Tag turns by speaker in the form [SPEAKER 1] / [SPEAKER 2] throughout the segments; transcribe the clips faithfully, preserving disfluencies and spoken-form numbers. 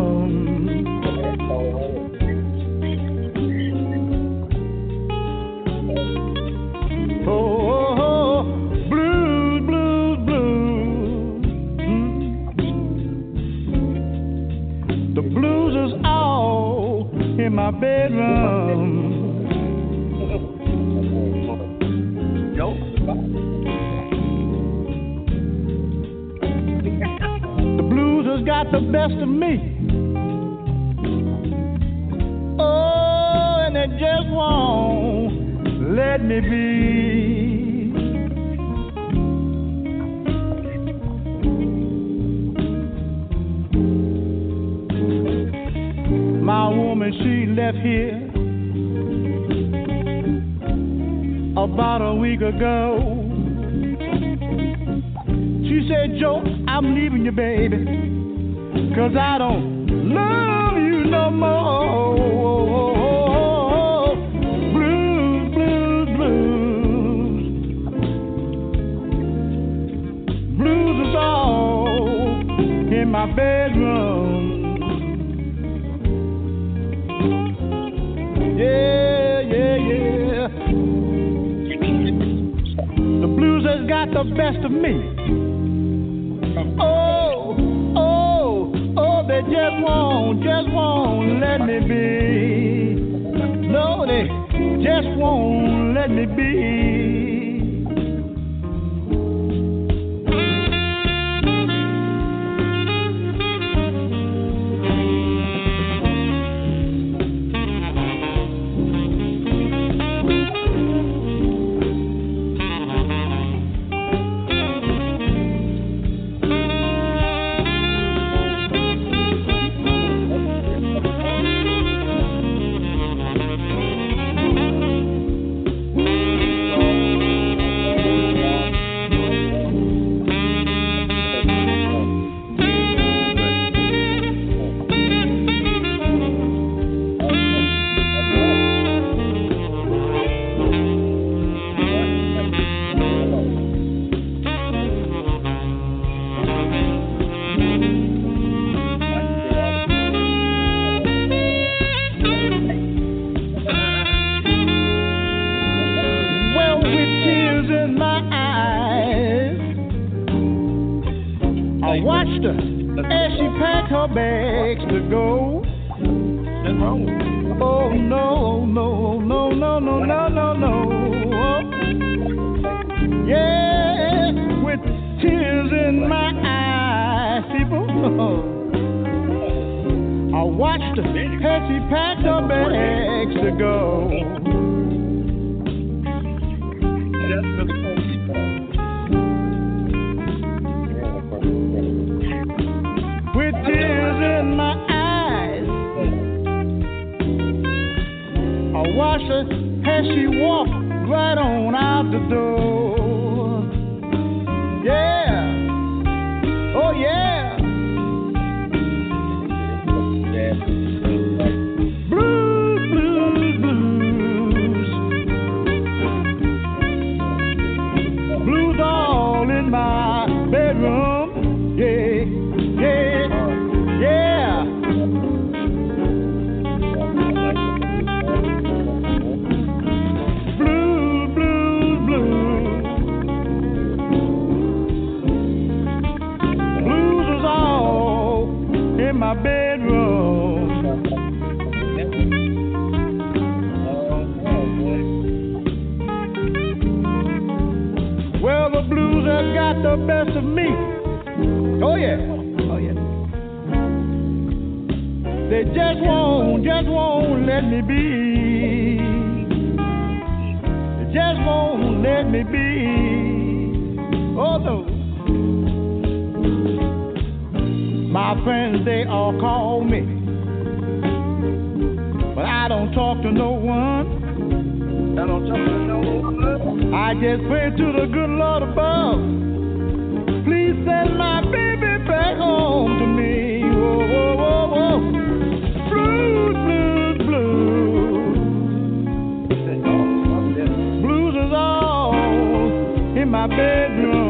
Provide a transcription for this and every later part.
[SPEAKER 1] Oh, blues, blues, blues. Mm. The blues is all in my bedroom. The blues has got the best of me. Oh, and it just won't let me be. My woman, she left here about a week ago. She said, Joe, I'm leaving you, baby, 'cause I don't love you no more. Blues, blues, blues. Blues is all in my bedroom. Yeah, yeah, yeah. The blues has got the best of me. Oh, oh, oh, they just won't, just won't let me be. No, they just won't let me be.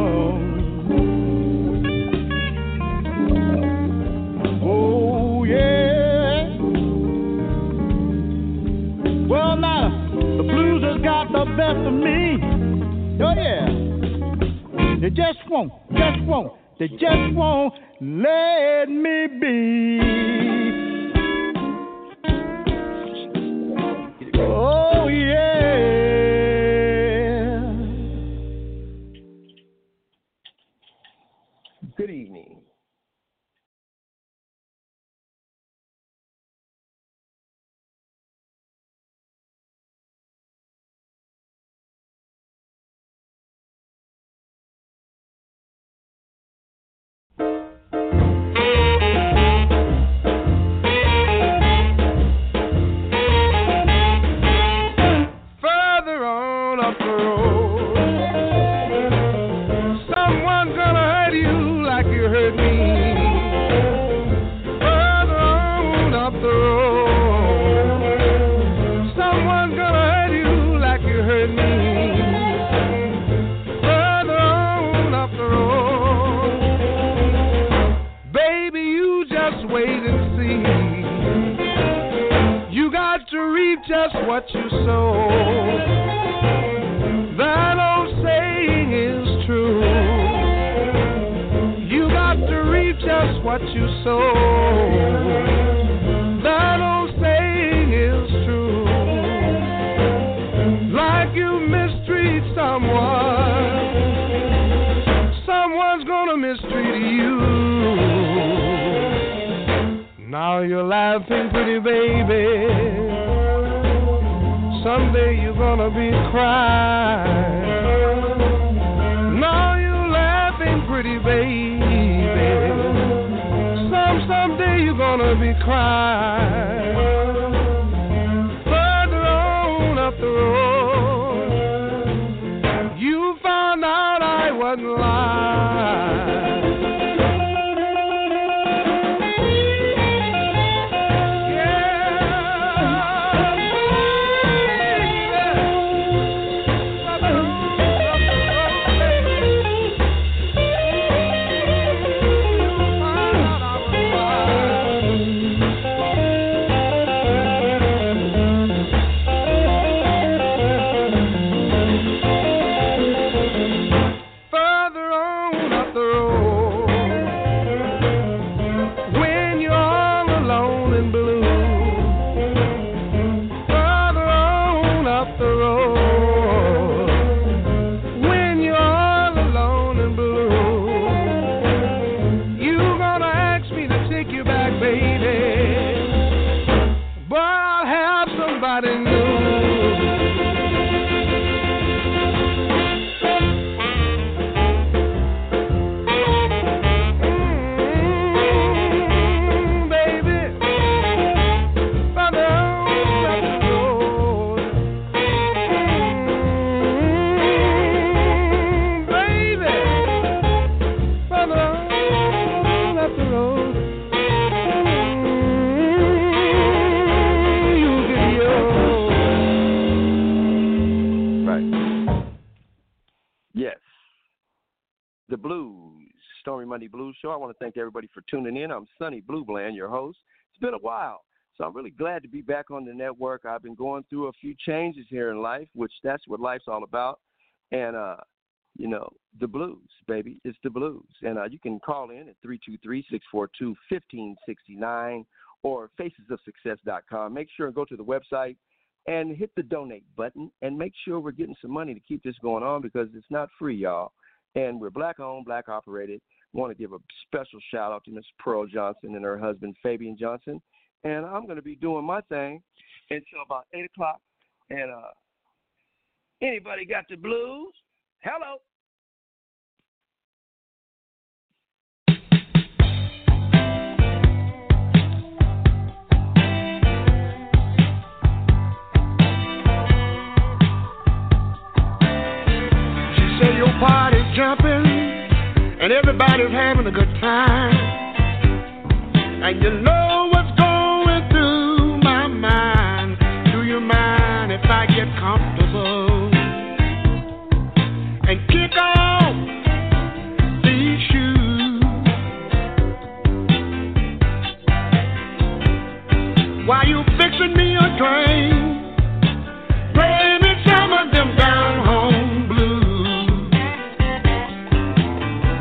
[SPEAKER 1] Oh yeah. won't, just won't, they just won't let me be. Oh yeah.
[SPEAKER 2] Good evening.
[SPEAKER 3] Just what you sow. That old saying is true. You got to reap just what you sow. That old saying is true. Like you mistreat someone, someone's gonna mistreat you. Now you're laughing, pretty baby. Someday you're gonna be crying. Now you're laughing, pretty baby. Some someday you're gonna be crying. Further on up the road, you found out I wasn't lying. Monday Blues Show. I want to thank everybody for tuning in. I'm Sonny Blue Bland, your host. It's been a while, so I'm really glad to be back on the network. I've been going through a few changes here in life, which that's what life's all about. And, uh, you know, the blues, baby. It's the blues. And uh, you can call in at three two three, six four two, one five six nine or faces of success dot com. Make sure and go to the website and hit the donate button and make sure we're getting some money to keep this going on because it's not free, y'all. And we're black-owned, black-operated. Want to give a special shout-out to Miss Pearl Johnson and her husband, Fabian Johnson. And I'm going to be doing my thing until about eight o'clock. And uh, anybody got the blues? Hello.
[SPEAKER 4] She said your party's jumping and everybody's having a good time. And you know what's going through my mind. Do you mind if I get comfortable and kick off these shoes while you fixing me a drink? Play me some of them down home blues.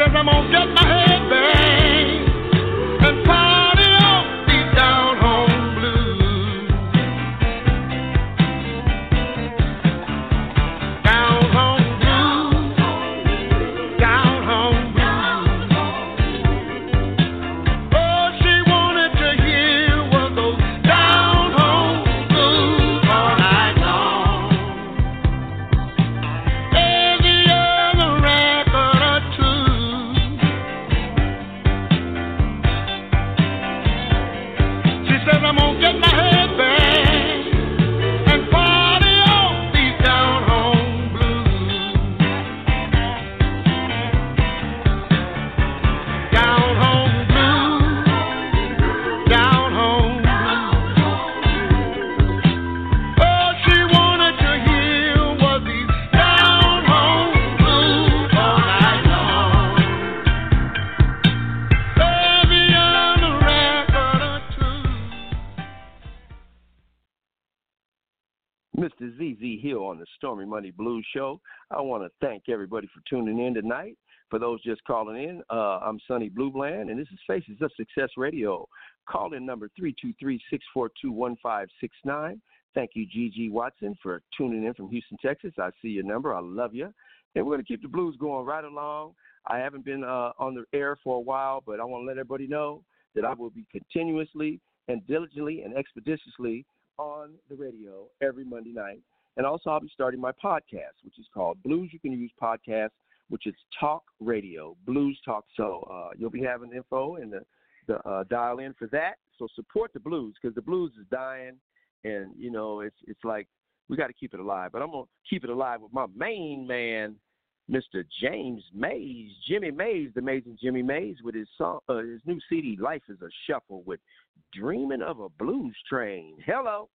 [SPEAKER 4] says I'm gonna get my head banged and party on these down home blues. Down home blues, down home blues. Oh, she wanted to hear was those down home blues all night long. Every other record or two. She says I'm gonna get my head banged and party on these down home blues. Down home blues, down home blues. Oh, she wanted to hear was these down home blues all night long. Every other record or two.
[SPEAKER 3] Mister Z Z Hill on the Stormy Monday Blues Show. I want to thank everybody for tuning in tonight. For those just calling in, uh, I'm Sonny Bluebland, and this is Faces of Success Radio. Call in number three two three, six four two, one five six nine. Thank you, Gigi Watson, for tuning in from Houston, Texas. I see your number. I love you. And we're going to keep the blues going right along. I haven't been uh, on the air for a while, but I want to let everybody know that I will be continuously and diligently and expeditiously on the radio every Monday night. And also I'll be starting my podcast, which is called Blues You Can Use Podcast, which is Talk Radio, Blues Talk. So uh, you'll be having info and the, the uh, dial in for that. So support the blues because the blues is dying, and, you know, it's it's like we got to keep it alive. But I'm going to keep it alive with my main man, Mister James Mays, Jimmy Mays, the amazing Jimmy Mays, with his song, uh, his new C D, Life is a Shuffle, with Dreaming of a Blues Train. Hello.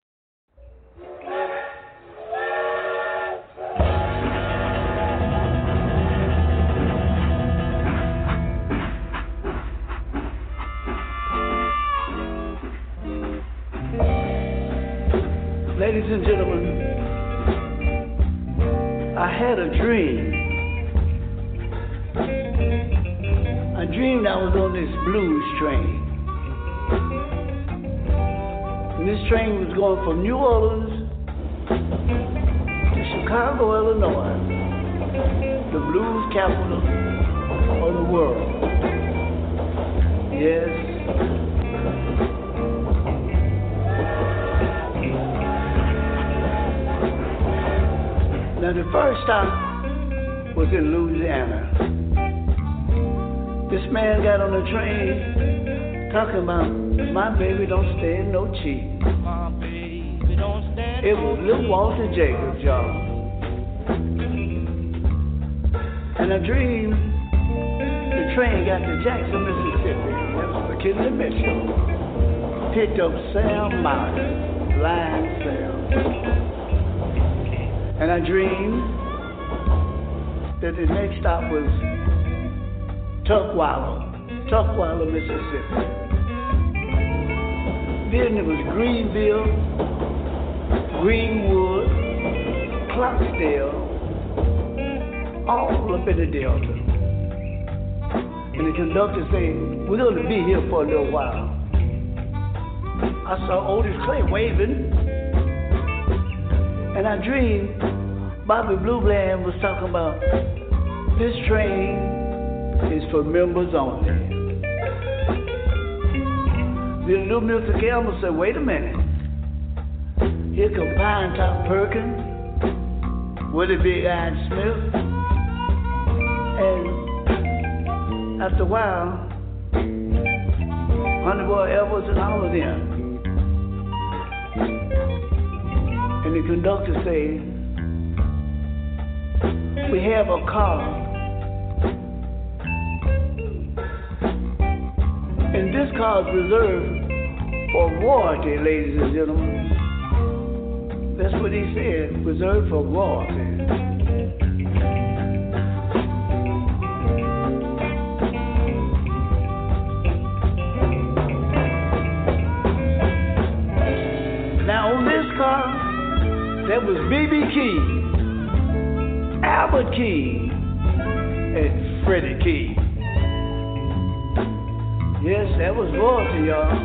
[SPEAKER 1] Ladies and gentlemen, I had a dream. I dreamed I was on this blues train. And this train was going from New Orleans to Chicago, Illinois, the blues capital of the world. Yes. Now the first stop was in Louisiana. This man got on the train talking about, my baby don't stand no cheat. My baby don't stand It was Little Walter Jacobs, y'all. And I dreamed the train got to Jackson, Mississippi. That was McKinley Metro. Picked up Sam Martin, Blind Sam. And I dreamed that the next stop was Tuckwallow, Tuckwallow, Mississippi. Then it was Greenville, Greenwood, Clarksdale, all up in the Delta. And the conductor said, we're going to be here for a little while. I saw Otis Clay waving. And I dreamed Bobby Bluebland was talking about this train is for members only. Then little Mister Campbell said, wait a minute. Here come Pine Top Perkins, Willie Big Eyed Smith, and after a while, Honey Boy Edwards and all of them. And the conductor said, we have a car, and this car is reserved for royalty, ladies and gentlemen. That's what he said, reserved for royalty. Now on this car, there was B B King, Albert King, and Freddie King. Yes, that was royalty, y'all.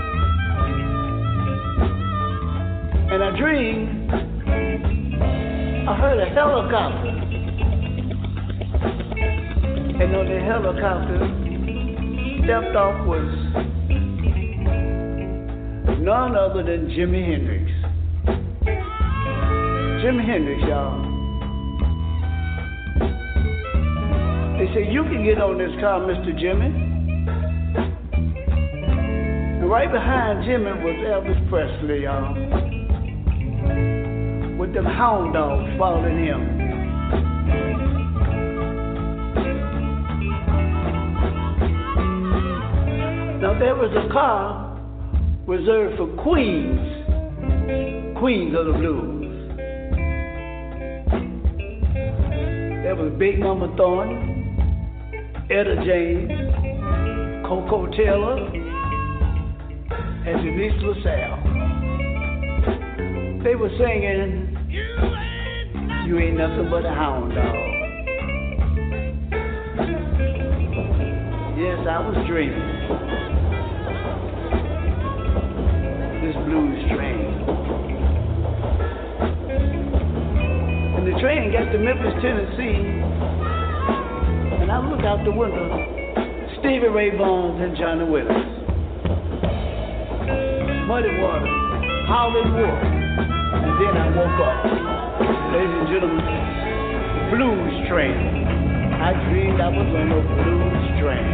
[SPEAKER 1] And I dreamed I heard a helicopter. And on the helicopter stepped off was none other than Jimi Hendrix. Jimi Hendrix, y'all. They said, you can get on this car, Mister Jimmy. And right behind Jimmy was Elvis Presley, y'all. With them hound dogs following him. Now there was a car reserved for queens, queens of the blues. There was Big Mama Thornton, Etta James, Coco Taylor, and Denise LaSalle. They were singing, you ain't nothing but a hound dog. Yes, I was dreaming. This blues train. And the train got to Memphis, Tennessee, and I looked out the window, Stevie Ray Vaughan and Johnny Willis. Muddy Water, Howlin' Wolf, and then I woke up. Ladies and gentlemen, the blues train. I dreamed I was on a blues train.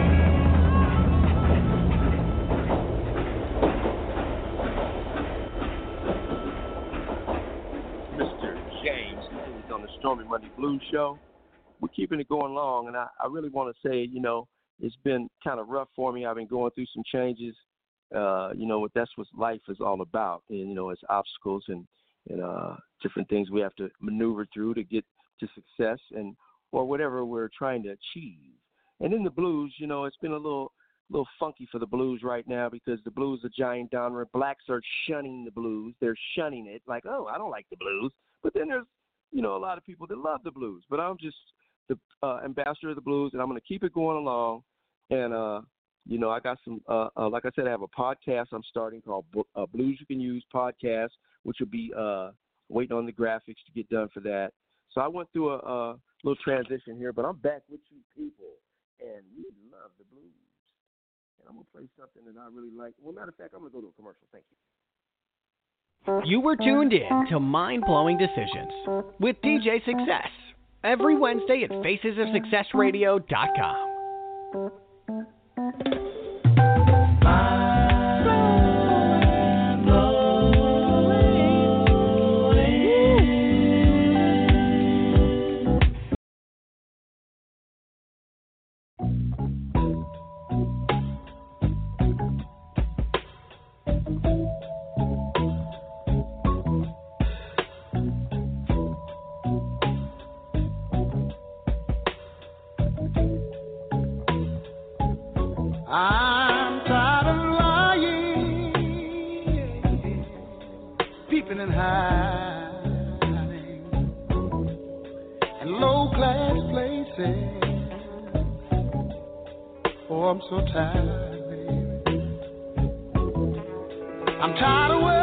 [SPEAKER 3] Stormy Monday Blues Show. We're keeping it going long, and I, I really want to say, you know, it's been kind of rough for me. I've been going through some changes. Uh, you know, that's what life is all about. And, you know, it's obstacles and, and uh, different things we have to maneuver through to get to success and or whatever we're trying to achieve. And in the blues, you know, it's been a little little funky for the blues right now because the blues are giant genre. Blacks are shunning the blues. They're shunning it like, oh, I don't like the blues. But then there's you know, a lot of people that love the blues, but I'm just the uh, ambassador of the blues, and I'm going to keep it going along. And, uh, you know, I got some, uh, uh, like I said, I have a podcast I'm starting called uh, Blues You Can Use Podcast, which will be uh, waiting on the graphics to get done for that. So I went through a, a little transition here, but I'm back with you people, and we love the blues. And I'm going to play something that I really like. Well, matter of fact, I'm going to go to a commercial. Thank you.
[SPEAKER 2] You were tuned in to Mind Blowing Decisions with D J Success every Wednesday at faces of success radio dot com.
[SPEAKER 4] I'm tired of lying, peeping and hiding in low-class places. Oh, I'm so tired, baby. I'm tired of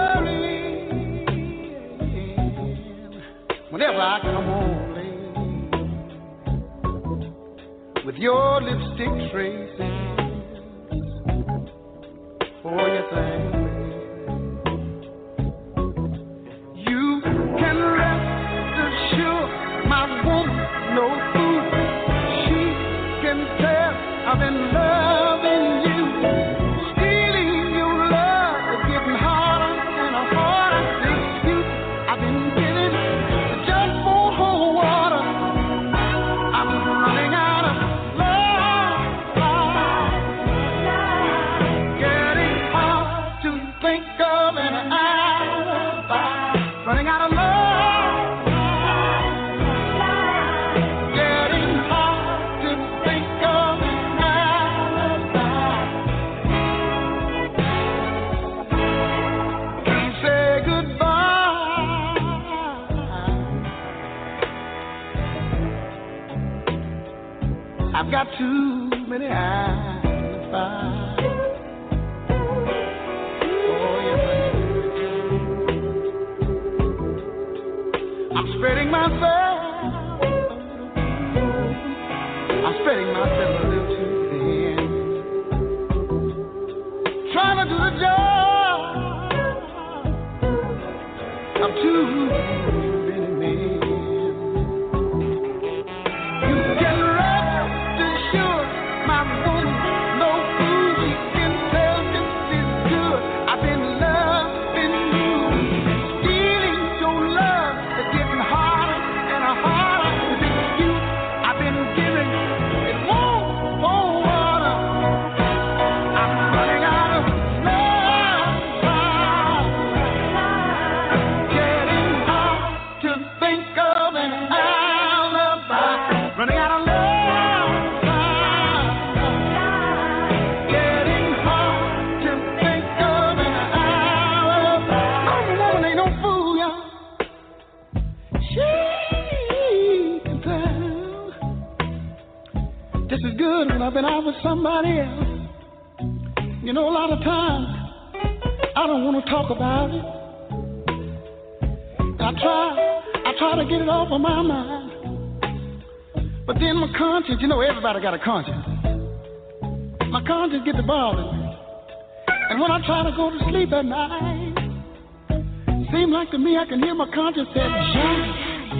[SPEAKER 4] worrying whenever I come home late with your lipstick traces. Oh, you think you can rest assured my woman no fool. She can tell I've been loving you, stealing your love is getting harder and harder to dispute. I've been giving just for whole water. I'm running out of running out of love, getting hard to think of an alibi. Can't say goodbye. I've got too many eyes to find. spreading myself. I'm spreading myself a little too thin. Trying to do the job of two many men. You can rest assured, my woman, no food, intelligence is good. I've been loving you, stealing your love. It's getting harder and harder to be cute. I've been giving, it won't go water. I'm running out of love. Getting hard to think of an alibi. Running out of love. Getting hard to think of an alibi. I'm a woman, ain't no fool, y'all. She can tell this is good when I've been out with somebody else. You know, a lot of times I don't want to talk about it. I try, I try to get it off of my mind. But then my conscience, you know, everybody got a conscience. My conscience gets to bothering me. And when I try to go to sleep at night, seems like to me I can hear my conscience say, Johnny,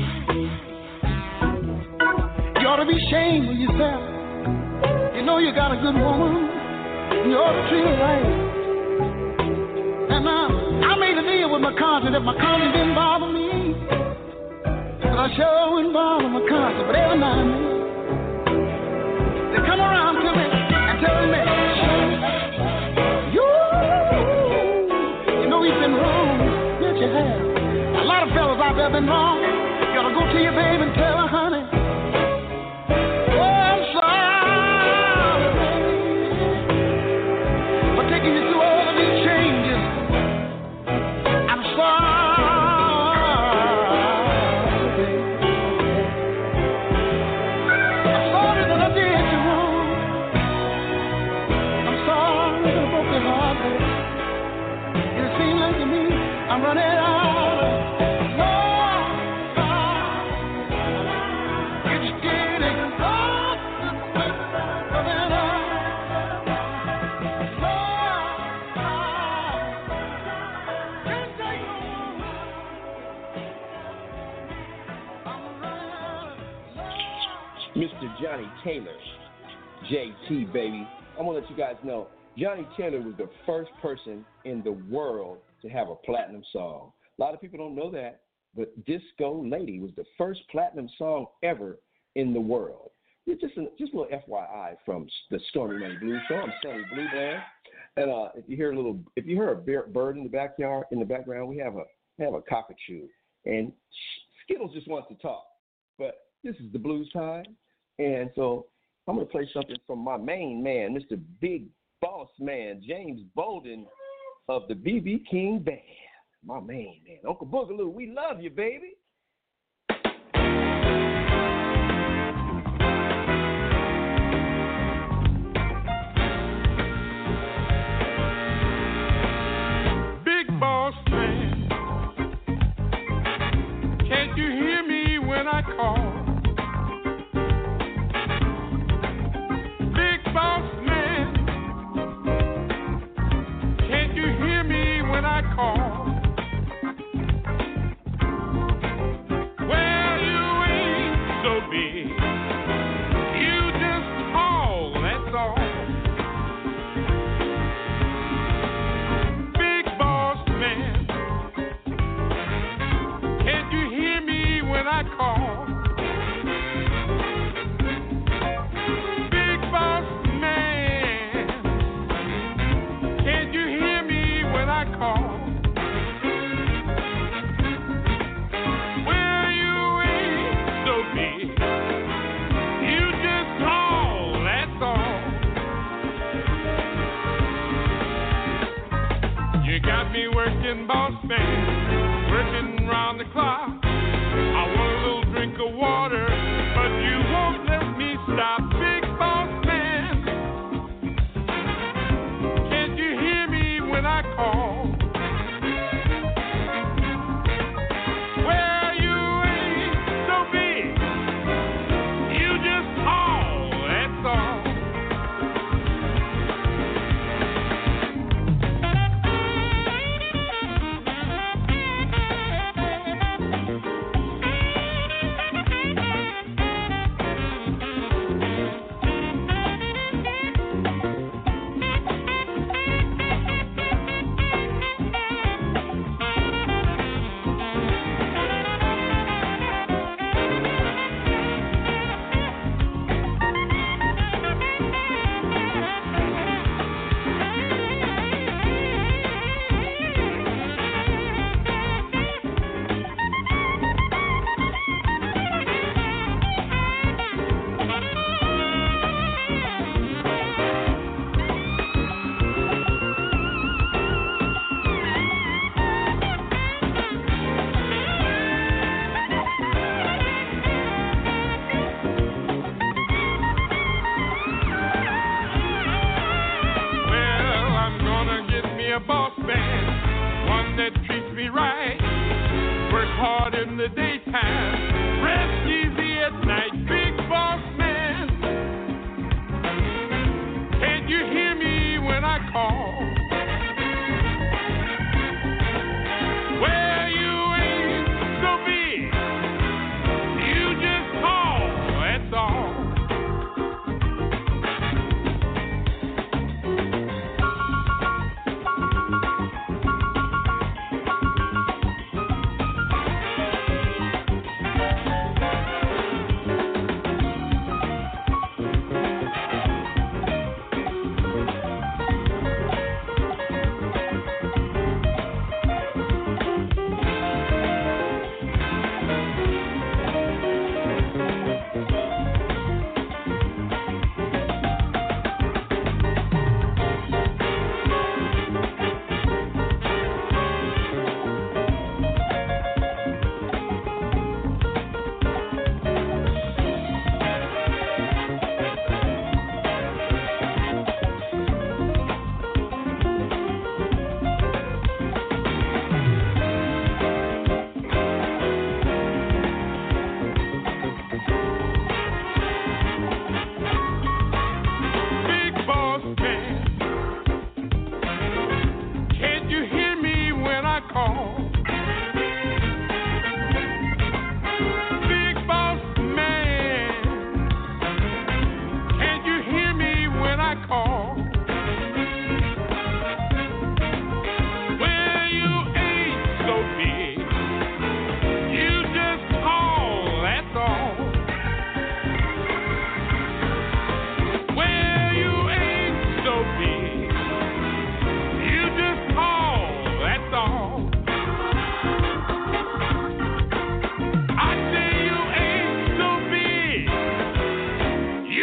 [SPEAKER 4] you ought to be ashamed of yourself. You know you got a good woman. You ought to treat her right. And uh, I made a deal with my conscience that my conscience didn't bother me. But I sure wouldn't bother my conscience. But every now and then, they come around to me and tell me, you, you know you've been wrong. Yes, you have. A lot of fellas out there been wrong. You gotta go to your baby and tell her, honey, oh, I'm sorry for taking you through all of these changes. I'm sorry. I'm sorry that I did you wrong. I'm sorry that I broke your heart, baby. And it seems like to me I'm running out of love. It's getting hard to think of an alibi. Can't take no more. I'm running out of love.
[SPEAKER 3] Mister Johnny Taylor, J T, baby. I'm going to let you guys know, Johnny Taylor was the first person in the world to have a platinum song. A lot of people don't know that, but Disco Lady was the first platinum song ever in the world. It's just a, just a little F Y I from the Stormy Money Blues Show. I'm Sonny Blue Bland, and uh, if you hear a little, if you hear a bird in the backyard, in the background, we have a we have a cockatoo, and Skittles just wants to talk. But this is the blues time, and so I'm going to play something from my main man, Mister Big Boss Man, James Bolden of the B B King Band. My main man, Uncle Boogaloo, we love you, baby.
[SPEAKER 4] Big Boss Man, can't you hear me when I call? Big Boss Man, can't you hear me when I call? Well, you ain't so big, you just tall, that's all. Big Boss Man, can't you hear me when I call? Big Boss Man, can't you hear me when I call? Well, you ain't so big, you just tall, that's all. You got me working, boss man, working round the clock. I want a little drink of water, but you won't let me stop. Big boss man, can't you hear me when I call? Well, you ain't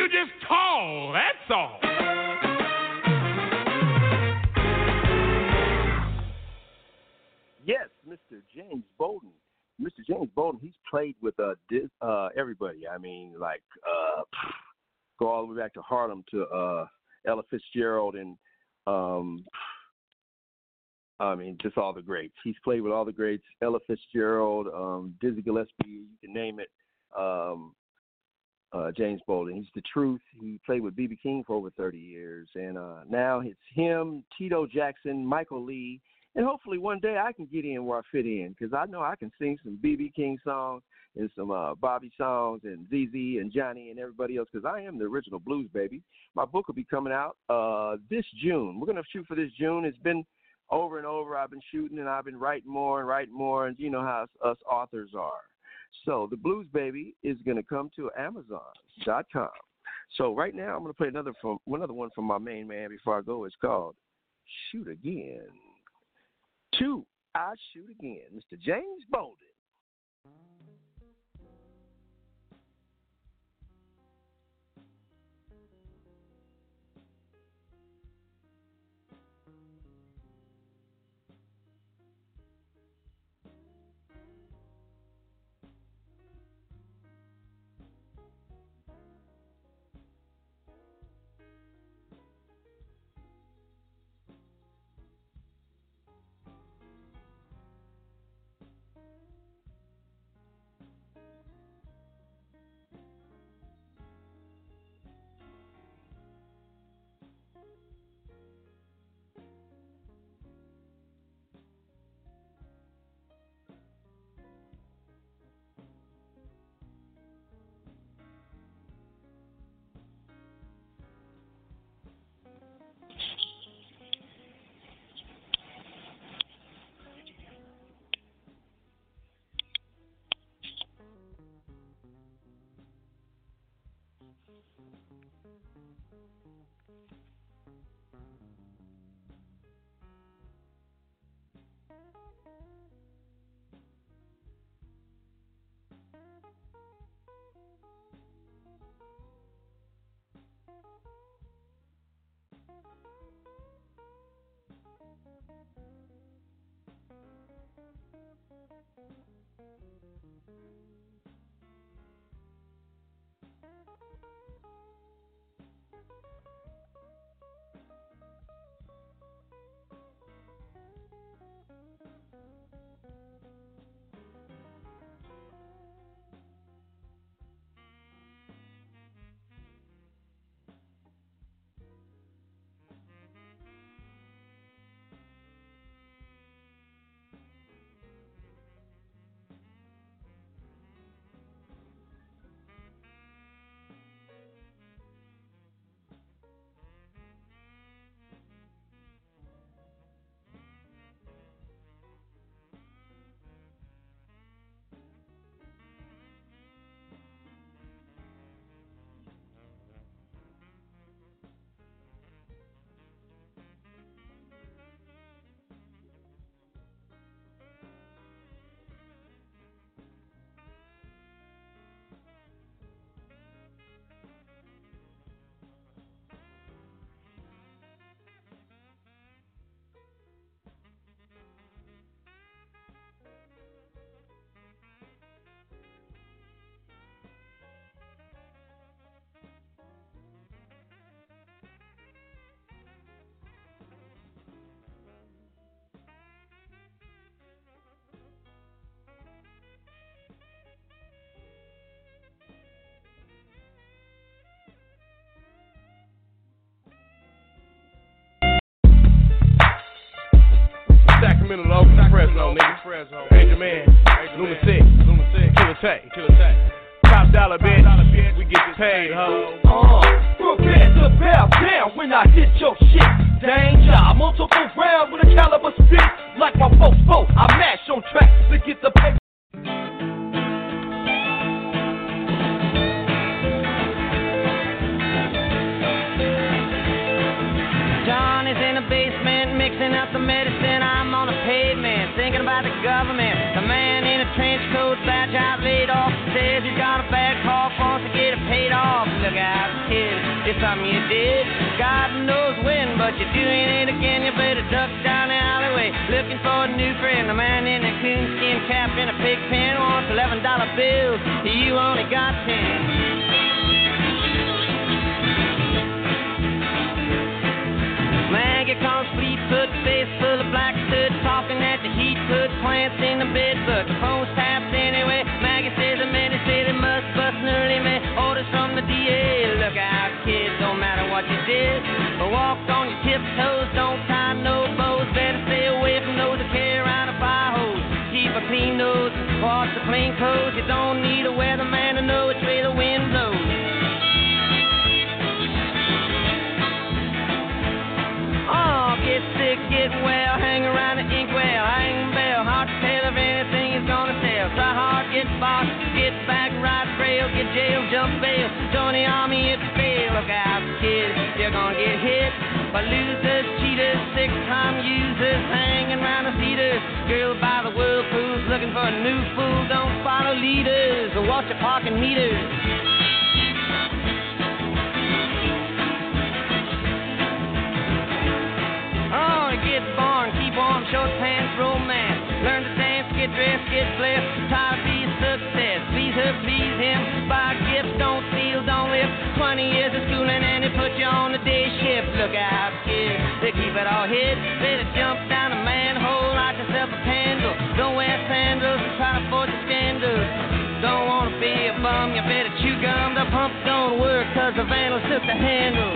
[SPEAKER 4] You just call, that's all.
[SPEAKER 3] Yes, Mister James Bolden. Mister James Bolden, he's played with uh, Dis, uh, everybody. I mean, like, uh, go all the way back to Harlem to uh, Ella Fitzgerald and, um, I mean, just all the greats. He's played with all the greats, Ella Fitzgerald, um, Dizzy Gillespie, you can name it. Um, uh, James Bolden, he's the truth. He played with B B King for over thirty years. And uh, now it's him, Tito Jackson, Michael Lee. And hopefully one day I can get in where I fit in, because I know I can sing some B B King songs and some uh, Bobby songs and Z Z and Johnny and everybody else, because I am the original blues baby. My book will be coming out uh, this June. We're going to shoot for this June. It's been over and over. I've been shooting and I've been writing more and writing more, and you know how us, us authors are. So the Blues Baby is going to come to Amazon dot com. So right now I'm going to play another from another one from my main man before I go. It's called Shoot Again. Two, I Shoot Again, Mister James Bolden.
[SPEAKER 4] Sacramento, local, Fresno, nigga. Fresno. Angel Man, Lunatic, Lunatic, Killer Tay, Killer Tay. Top dollar, bitch. We get paid, ho.
[SPEAKER 5] Uh, prepare to bow down when I hit your shit. Danger, multiple rounds with a caliber spit. Like my folks vote, I mash on tracks to get the paper.
[SPEAKER 6] John is in the basement mixing up the medicine. I'm on the pavement thinking about the government. The man in a trench coat, badge out laid off, says he's got a bad cough, wants to get it paid off. Look out, here It's something you did, God knows when, but you're doing it again. You better duck down the alleyway, looking for a new friend. A man in a coonskin cap and a pig pen wants eleven dollar bills, you only got ten. Maggie comes Fleetfoot, face full of black stood, talking at the heat, put plants in the bed, but the phone's tapped anyway. Maggie says a minute, say they must bust an early man. Orders from the D A, look out kids, don't matter what you did, but walk on your tiptoes, don't tie no bows. Better stay away from those that carry around a fire hose. Keep a clean nose, wash the plain clothes. You don't need a weatherman to know which way the wind blows. Oh, get sick, get well, hang around the inkwell, hang bell, hard to tell if anything is gonna tell. Try hard, get boxed, get back, ride frail, get jail, jump bail, join the army if you fail. Look out, kids, you're gonna get hit by losers, cheaters, six-time users, hanging around the cedars. Girl by the whirlpools, looking for a new fool, don't follow leaders, or watch your parking meters. Oh, get born, keep warm, short pants, romance. Learn to dance, get dressed, get blessed. Try to be a success. Please her, please him. Buy gifts, don't steal, don't live. Twenty years of schooling and they put you on the day shift. Look out, kid, they keep it all hid. Better jump down a manhole, light yourself a candle. Don't wear sandals and try to forge a scandal. Don't wanna be a bum, you better chew gum. The pump don't work cause the vandals took the handle.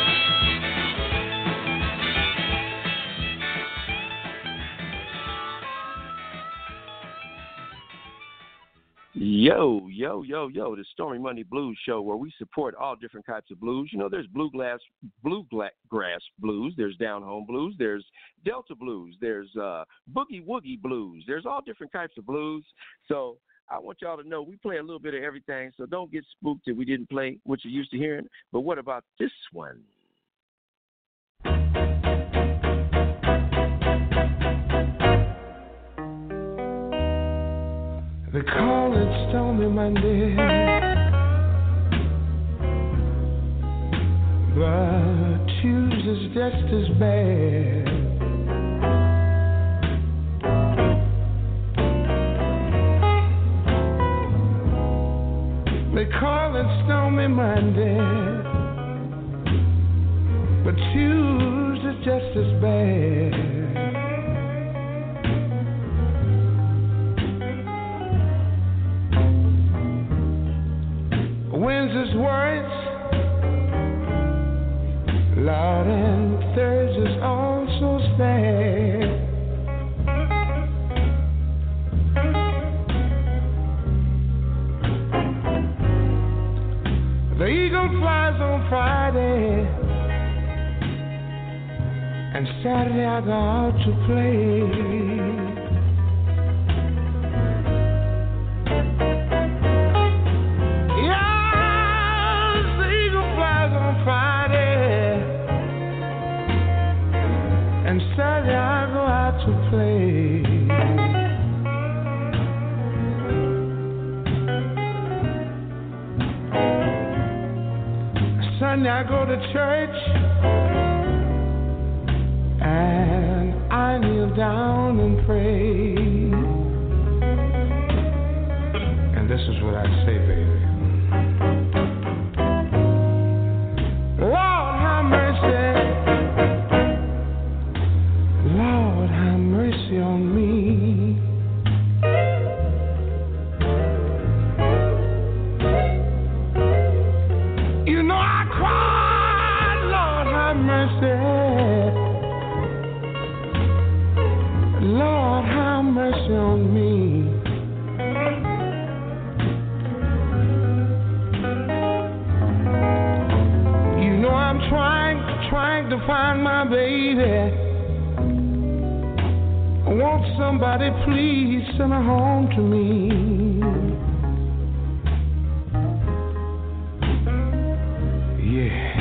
[SPEAKER 3] Yo, yo, yo, yo, the Stormy Monday Blues Show, where we support all different types of blues. You know, there's bluegrass, bluegrass blues, there's down home blues, there's Delta blues, there's uh, boogie woogie blues. There's all different types of blues. So I want y'all to know we play a little bit of everything, so don't get spooked that we didn't play what you're used to hearing. But what about this one?
[SPEAKER 4] They call it Stormy Monday, but Tuesday's just as bad. They call it Stormy Monday, but Tuesday's just as bad. Wednesday's words, loud, and Thursday's also sad. The eagle flies on Friday, and Saturday I go out to play. Saturday I go out to play. Sunday I go to church and I kneel down and pray. And this is what I say, baby. Lord, have mercy. Lord, have mercy on me. You know I cried, Lord, have mercy. Lord, have mercy on me. You know I'm trying, trying to find my baby. Won't somebody please send her home to me? Yeah.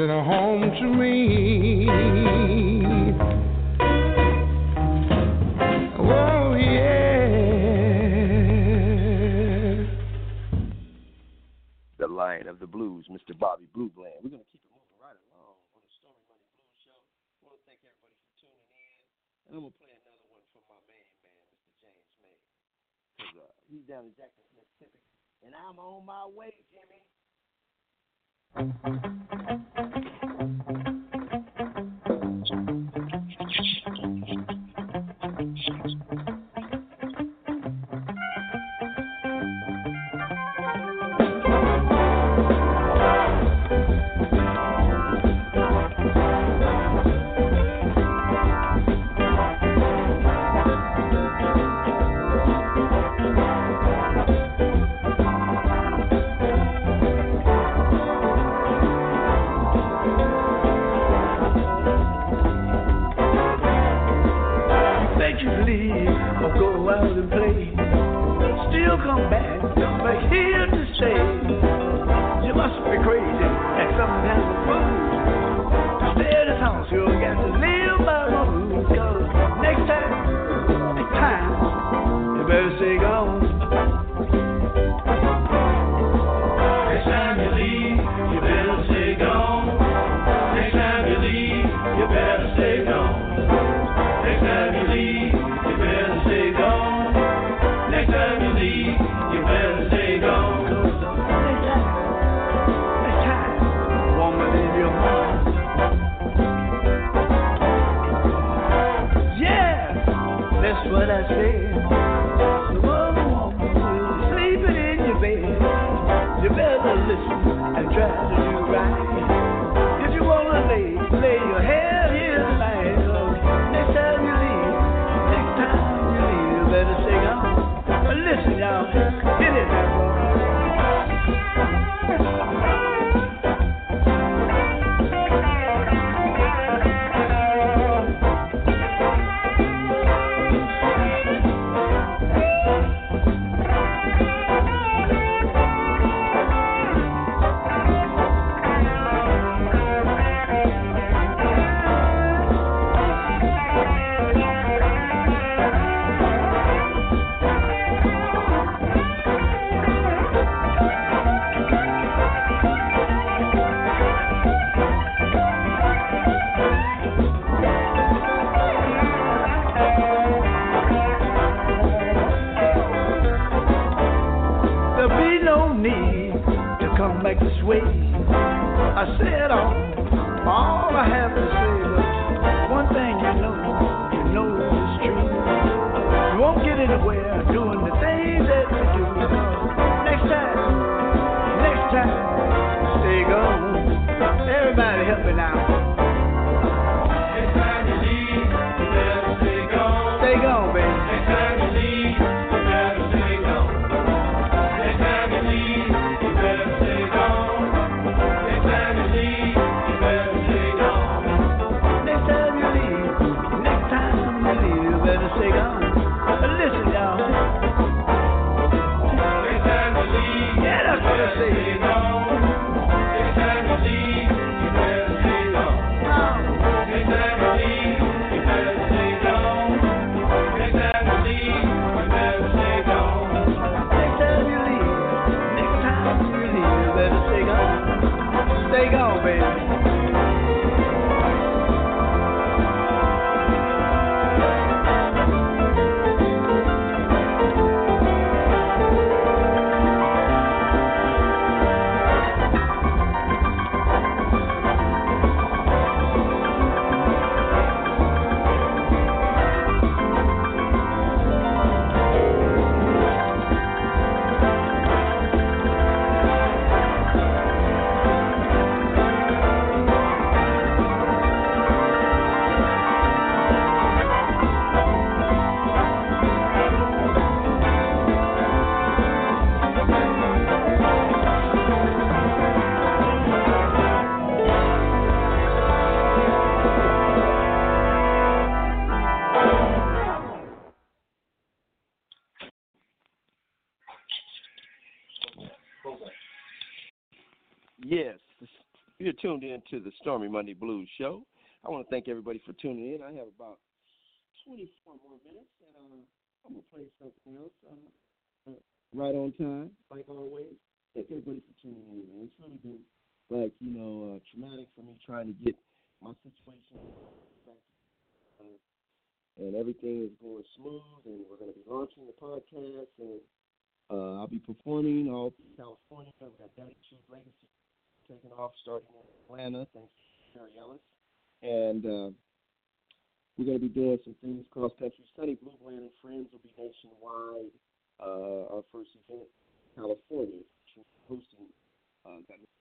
[SPEAKER 4] coming home to me. Oh, yeah.
[SPEAKER 3] The Lion of the Blues, Mister Bobby Blue Bland. We're going to keep it moving right along on the Stormy Money Blues Show. I want to thank everybody for tuning in. And I'm going to play another one from my main man, Mister James May. Because uh, he's down in Jackson, Mississippi. And I'm on my way, Jimmy. You're tuned in to the Stormy Monday Blues Show. I want to thank everybody for tuning in. I have about twenty-four more minutes, and uh, I'm going to play something else uh, uh, right on time, like always. Thank everybody for tuning in, man. It's really been, like, you know, uh, traumatic for me trying to get my situation back, uh, and everything is going smooth, and we're going to be launching the podcast, and uh, I'll be performing all through California. We've got Daddy Shoes Legacy taking off starting in Atlanta, thanks to Terry Ellis. And uh, we're going to be doing some things cross country. Sonny Blue Bland and Friends will be nationwide. Uh, our first event in California, hosting uh, got a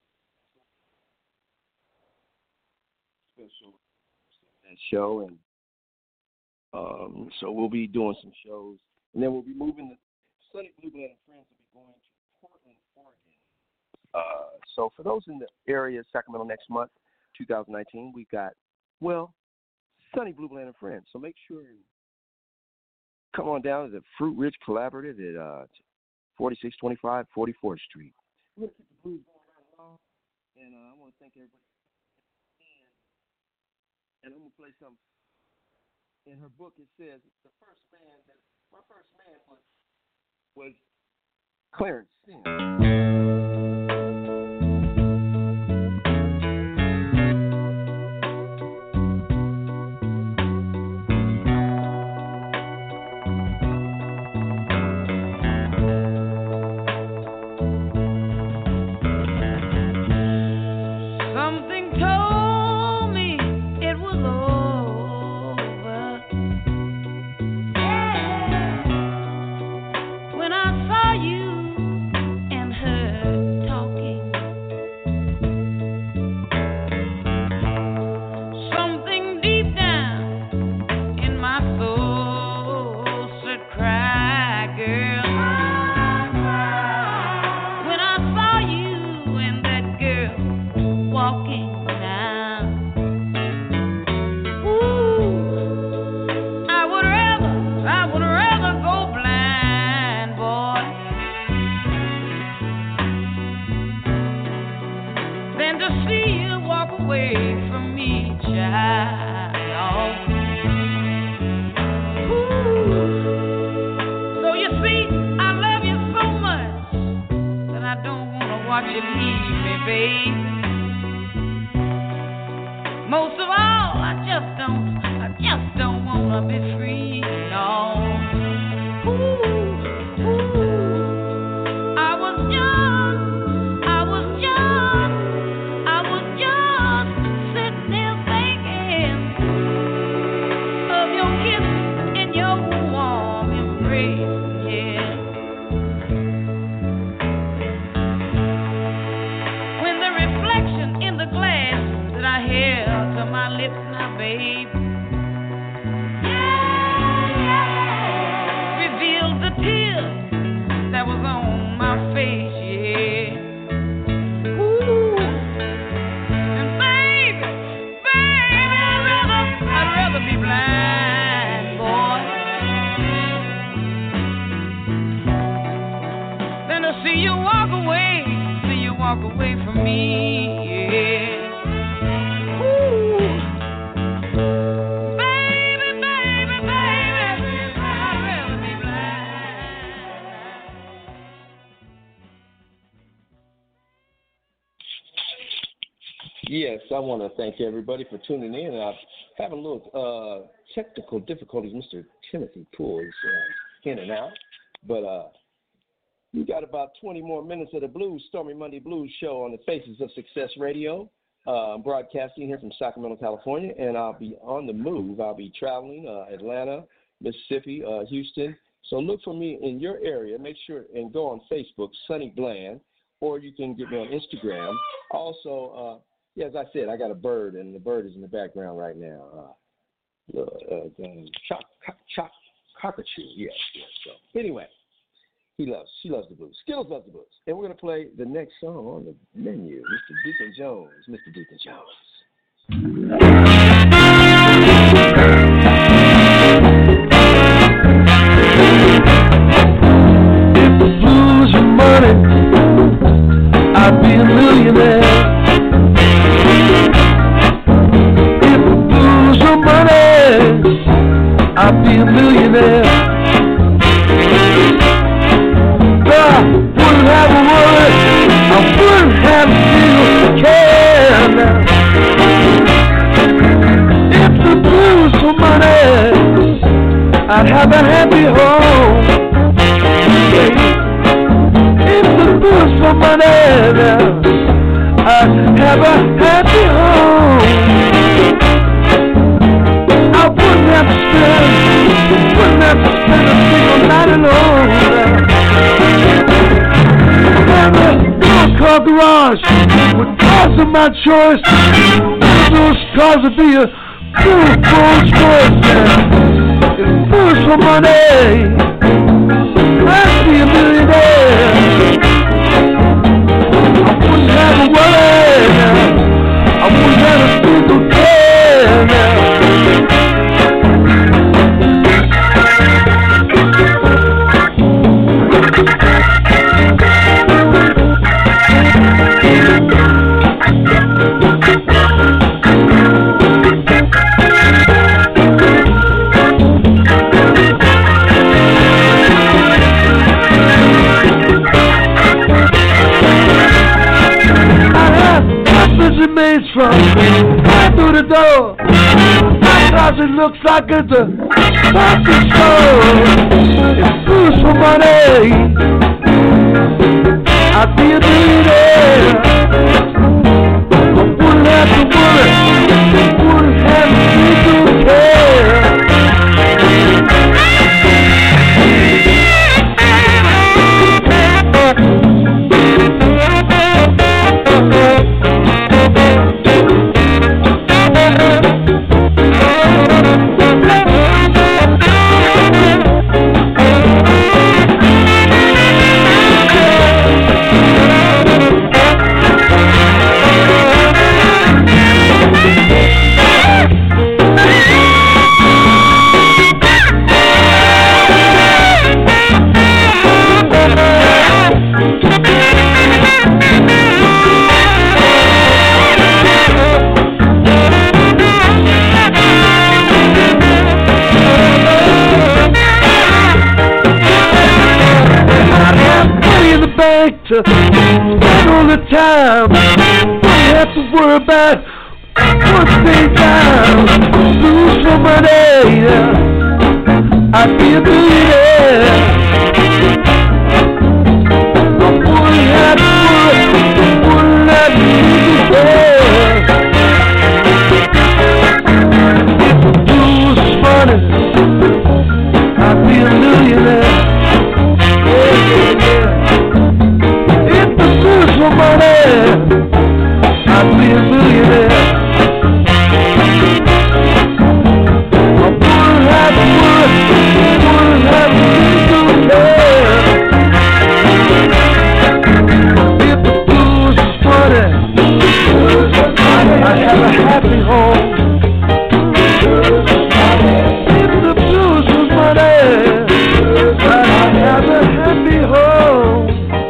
[SPEAKER 3] special that show, and um, so we'll be doing some shows, and then we'll be moving. The Sonny Blue Bland and Friends will be going to Portland, Oregon. Uh, so for those in the area, Sacramento next month, two thousand nineteen, we got, well, Sonny Blue Bland and Friends. So make sure you come on down to the Fruit Ridge Collaborative at uh, forty-six twenty-five forty-fourth Street. We're going to keep the blues going right along, and uh, I want to thank everybody. And I'm going to play something. In her book, it says the first man that my first man was was Clarence Sims. Yes, I want to thank everybody for tuning in. I'm having a little uh, technical difficulties. Mister Timothy Poole is uh, in and out, but uh, we got about twenty more minutes of the Blues, Stormy Monday Blues Show on the Faces of Success Radio. Uh, I'm broadcasting here from Sacramento, California, and I'll be on the move. I'll be traveling uh, Atlanta, Mississippi, uh, Houston. So look for me in your area. Make sure and go on Facebook, Sonny Bland, or you can get me on Instagram. Also, uh, yeah, as I said, I got a bird, and the bird is in the background right now. Uh, uh, uh, chock, chock, chock, cockatoo. Yes, yes. So anyway, he loves, she loves the blues. Skittles loves the blues, and we're gonna play the next song on the menu, Mister Deacon Jones. Mister Deacon Jones. If the blues were money, I'd be a millionaire.
[SPEAKER 1] I'd be a millionaire. But I wouldn't have a worry, I wouldn't have a single care now. If the blues for money, I'd have a happy home. If the blues for money now, I'd have a happy home. I wouldn't have to spend, wouldn't have to spend a single night alone. And the little car garage with cars of my choice. One of those cars would be a cool Rolls Royce now. If blues for money, I'd be a millionaire. I wouldn't have a worry now. I wouldn't have a single care now. Maids from right through the door. My closet looks like it's a pocket store. It's blues for money, I'd be a millionaire. I wouldn't have to worry, wouldn't have a single care. To spend all the time, don't have to worry about one thing down. Blues for money, I'd be a millionaire. I wouldn't have to worry, wouldn't have to care. If the blues was money, I'd be a millionaire. Yeah, yeah, yeah. For money, I'd be a millionaire. I wouldn't have to worry, wouldn't have to single care. If the blues was money, I'd have a happy home. If the blues was money, I'd have a happy home.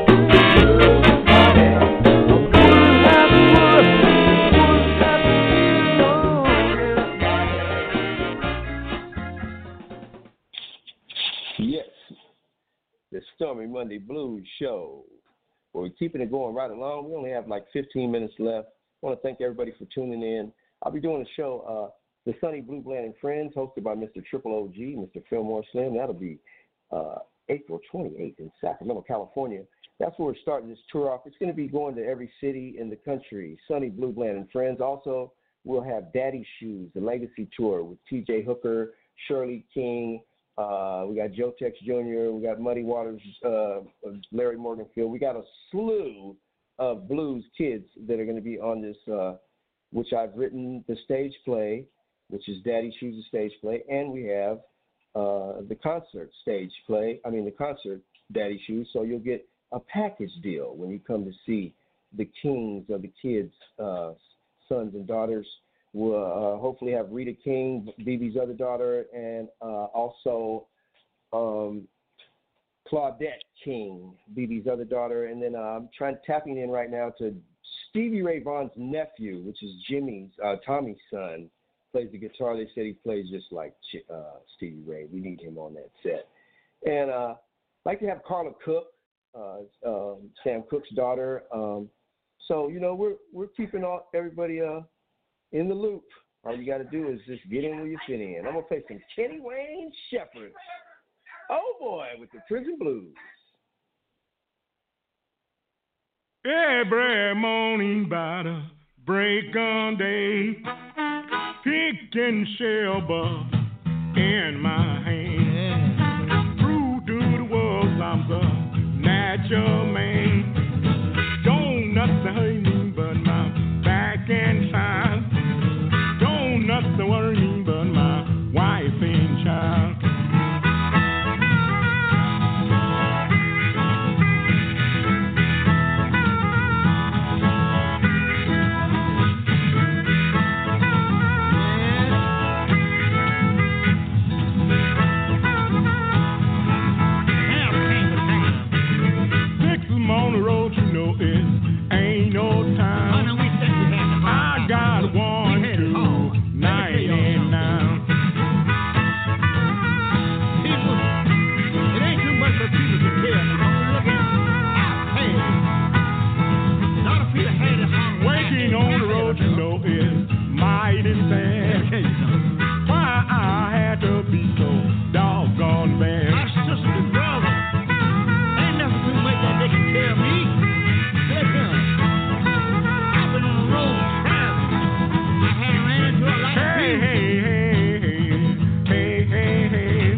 [SPEAKER 3] Stormy Monday Blues Show, where we're keeping it going right along. We only have like fifteen minutes left. I want to thank everybody for tuning in. I'll be doing a show, uh, The Sunny Blue Bland and Friends, hosted by Mister Triple O G, Mister Fillmore Slim. That'll be uh, April twenty-eighth in Sacramento, California. That's where we're starting this tour off. It's going to be going to every city in the country. Sunny Blue Bland and Friends. Also, we'll have Daddy Shoes, the Legacy Tour with T J Hooker, Shirley King. Uh, we got Joe Tex Junior We got Muddy Waters, uh, Larry Morganfield. We got a slew of blues kids that are going to be on this, uh, which I've written the stage play, which is Daddy Shoes, the stage play, and we have uh, the concert stage play. I mean, the concert Daddy Shoes. So you'll get a package deal when you come to see the kings of the kids, uh, sons and daughters. We'll uh, hopefully have Rita King, B B's other daughter, and uh, also um, Claudette King, B B's other daughter. And then uh, I'm trying tapping in right now to Stevie Ray Vaughan's nephew, which is Jimmy's, uh, Tommy's son. plays the guitar. They said he plays just like uh, Stevie Ray. We need him on that set. And uh, I'd like to have Carla Cook, uh, um, Sam Cooke's daughter. Um, so, you know, we're we're keeping all, everybody uh, in the loop. All you got to do is just get in where you fit in. I'm going to play some Kenny Wayne Shepherd. Oh, boy, with the Prison Blues.
[SPEAKER 4] Every morning by the break of day, picking shell in my hand. True to the world, I'm the natural man. Don't nothing hurt me but my back and side. Don't nothing worry me but my wife and child. On the road, you know it ain't no time. I got one, two, ninety-nine. People, it ain't too much for people to tell. I'm looking out, hey. A lot of people had it hungry. Waking on the road, you know it's mighty sad. Why I had to be so doggone bad. My sister and brother. They can tell me, listen, I've been on the road traveling. I had ran into a lot of hey, people. Hey, hey, hey, hey,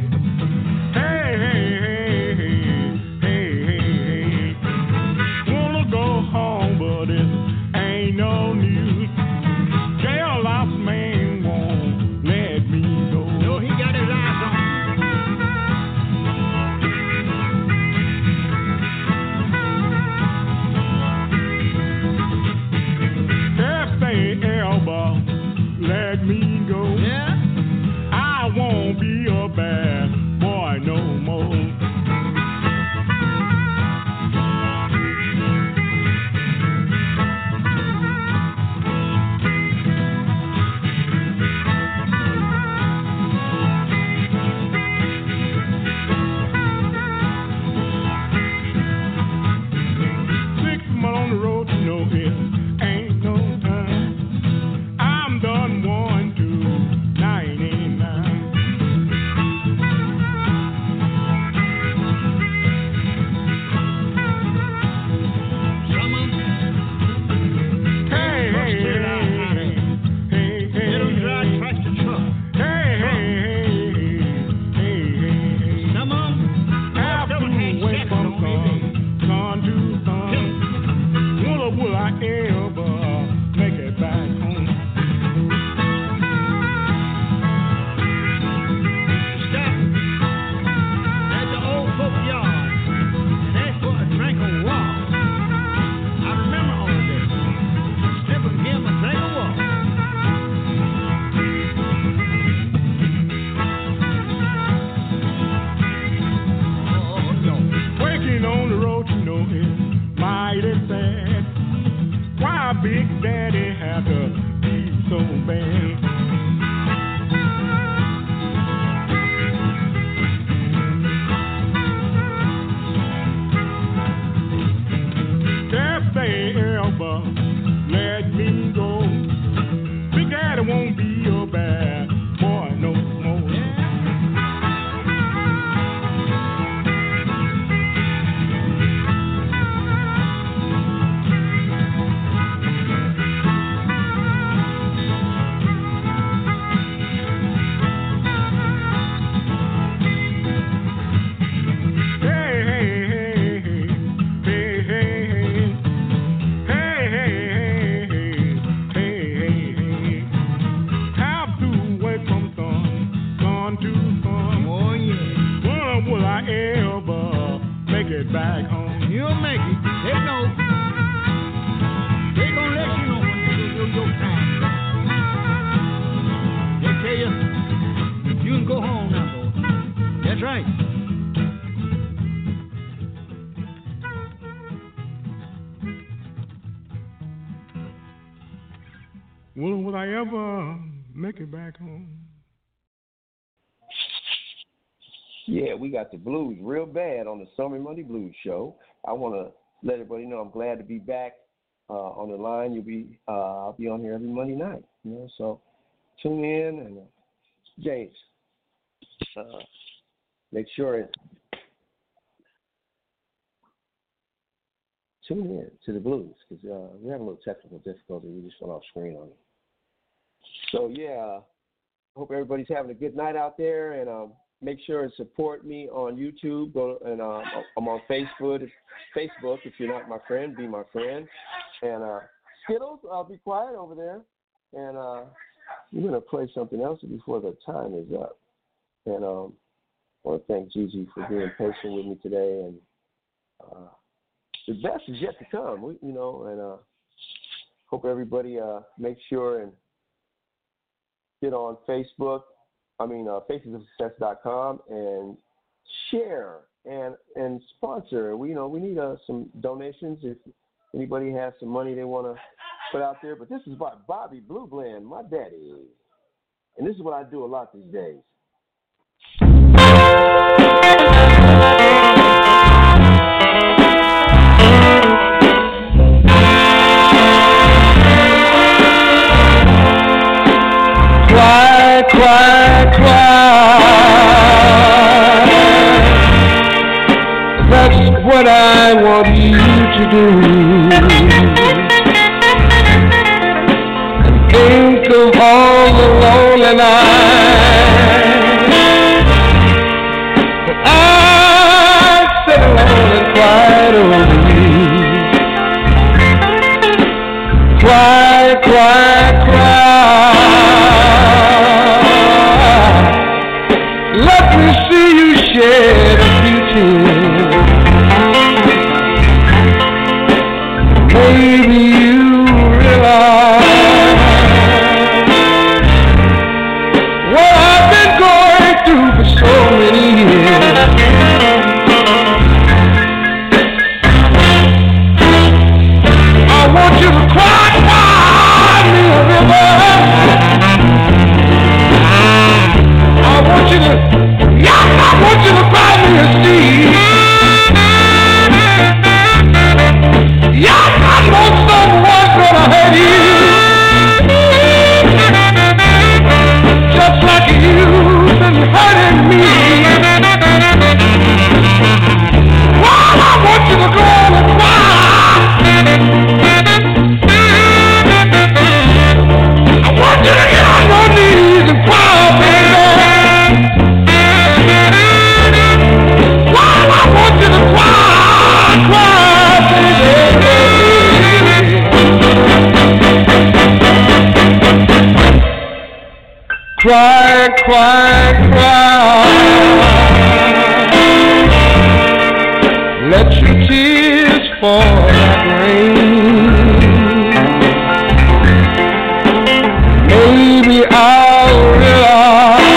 [SPEAKER 4] hey, hey, hey, hey, hey. Wanna go home, but it ain't no news. Jailhouse man won't let me go. No, he got his eyes on me. Elbow, let me go. Yeah? I won't be a bad boy no more. Six months on the road, you know it ain't no time. I'm done one, two, ninety-nine. Hey, hey, hey, hey, hey. Let them drive tractor truck. Hey, hey, hey, hey, hey. Some of them have to wait from sun, sun to sun. Will, will I ever make it back home? On the road, you know it's mighty sad. Why Big Daddy had to be so bad? If they ever let me go, Big Daddy won't be a bad boy no more. Get back home. You'll make it. They know. They gonna let you know when you do your time. They tell you, you can go home now, boy. That's right. Well, will I ever make it back home.
[SPEAKER 3] Yeah, we got the blues real bad on the Summer Monday Blues Show. I want to let everybody know I'm glad to be back uh, on the line. You'll be, uh, I'll be on here every Monday night. You know, so tune in and uh, James, uh, make sure it, tune in to the blues because uh, we have a little technical difficulty. We just went off screen on it. So yeah, hope everybody's having a good night out there, and um, make sure and support me on YouTube. Go and uh, I'm on Facebook. Facebook, if you're not my friend, be my friend. And uh, Skittles, I'll be quiet over there. And uh, I'm gonna play something else before the time is up. And um, I want to thank Gigi for being patient with me today. And uh, the best is yet to come. We, you know, and uh, hope everybody uh, makes sure and get on Facebook. I mean, uh, faces of success dot com and share and and sponsor. We, you know, we need uh, some donations if anybody has some money they want to put out there. But this is by Bobby Blue Bland, my daddy. And this is what I do a lot these days.
[SPEAKER 4] Cry, cry, cry. That's what I want you to do. And think of all the lonely nights that I sat alone and cried over you. Cry, cry, cry. Let me see you shed a few tears. Maybe you realize what I've been going through for so many years. I want you to cry, cry me a river. I want you to, yeah, I want you to cry me a sea. Yeah, I know someone's gonna hurt you, just like you've been hurting me. Well, I want you to go on and cry. I want you to get on your knees and cry, baby. Well, I want you to cry, cry, baby. Cry, cry, cry. Let your tears fall like rain. Maybe I'll realize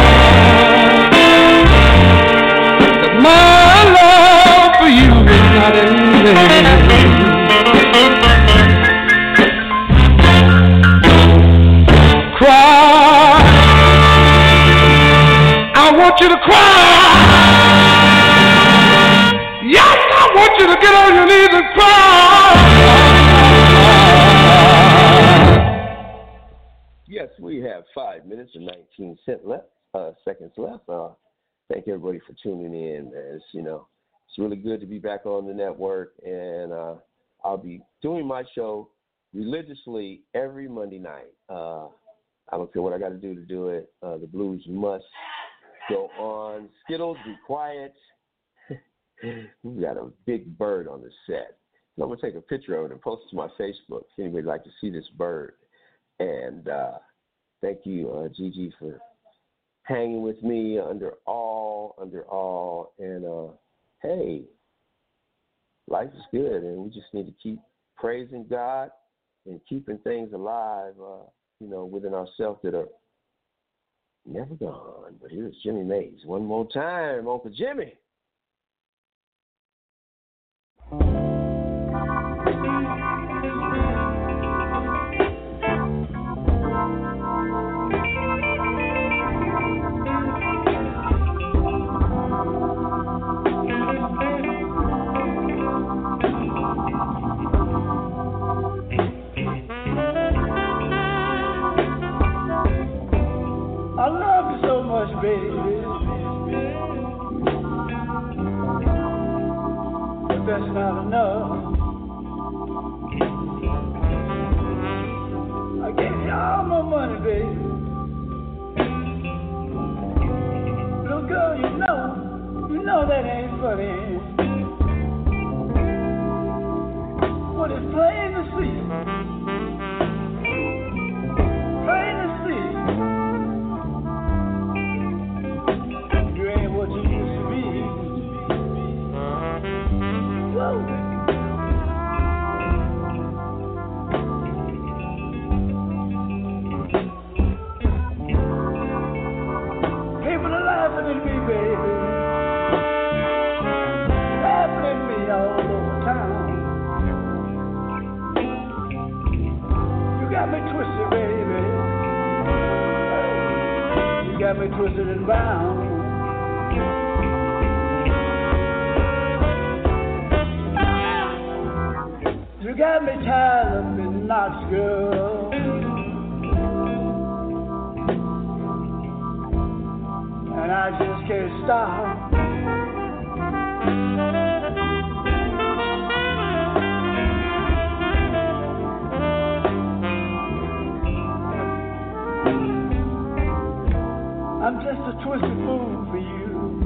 [SPEAKER 4] that my love for you is not in vain. Cry, I want you to cry. Yes, I want you to get on your knees and cry.
[SPEAKER 3] Yes, we have five minutes and nineteen cent left, uh, seconds left. Uh, thank everybody for tuning in. As you know, it's really good to be back on the network, and uh, I'll be doing my show religiously every Monday night. Uh, I don't care what I got to do to do it. Uh, the blues must go on. Skittles, be quiet. We've got a big bird on the set. So I'm going to take a picture of it and post it to my Facebook if anybody would like to see this bird. And uh, thank you, uh, Gigi, for hanging with me under all, under all. And, uh, hey, life is good, and we just need to keep praising God and keeping things alive, uh, you know, within ourselves that are never gone. But here's Jimmy Mays one more time, Uncle Jimmy.
[SPEAKER 1] that's not enough. I gave you all my money, baby. Little girl, you know, you know that ain't funny. But it's plain to see, plain to see, you ain't what you used to be. Whoa. People are laughing at me, baby, laughing at me all over town. You got me twisted, baby. You got me twisted and bound. You got me tied up in knots, girl. And I just can't stop. I'm just a twisted fool for you.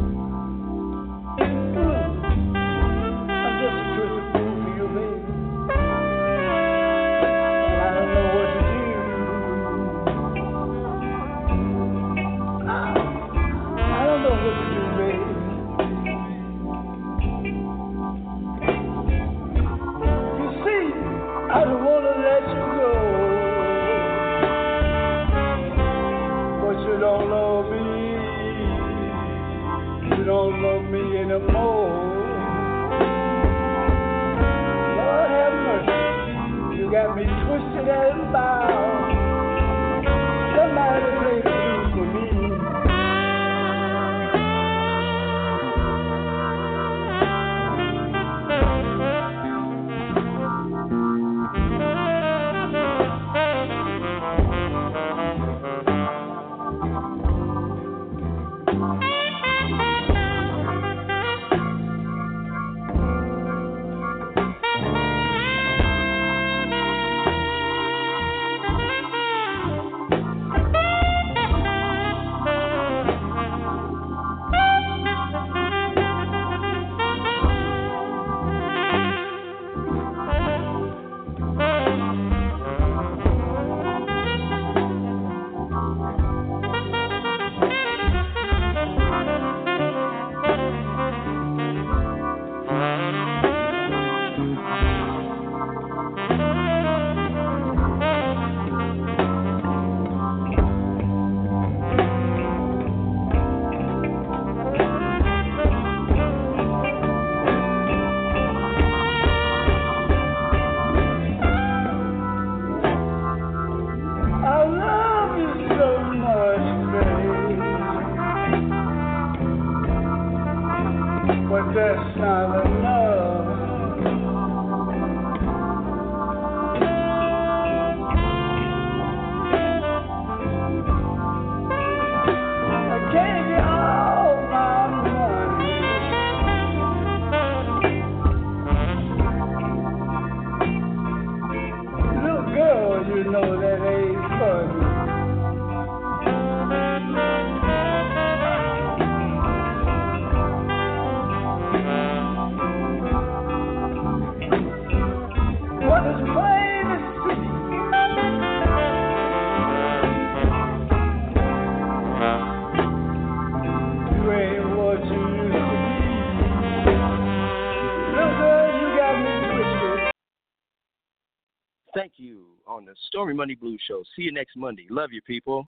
[SPEAKER 1] I'm just a twisted fool for you, baby. And I don't know what to do. I, I don't know what to do, baby. You see, I don't want to let you go, but you don't love me. You don't love me anymore. Lord have mercy, you got me twisted and bound. Somebody play the blues for me. But that's not enough. I gave you all my money. Little girl, you know that ain't funny.
[SPEAKER 3] Thank you on the Stormy Monday Blues Show. See you next Monday. Love you, people.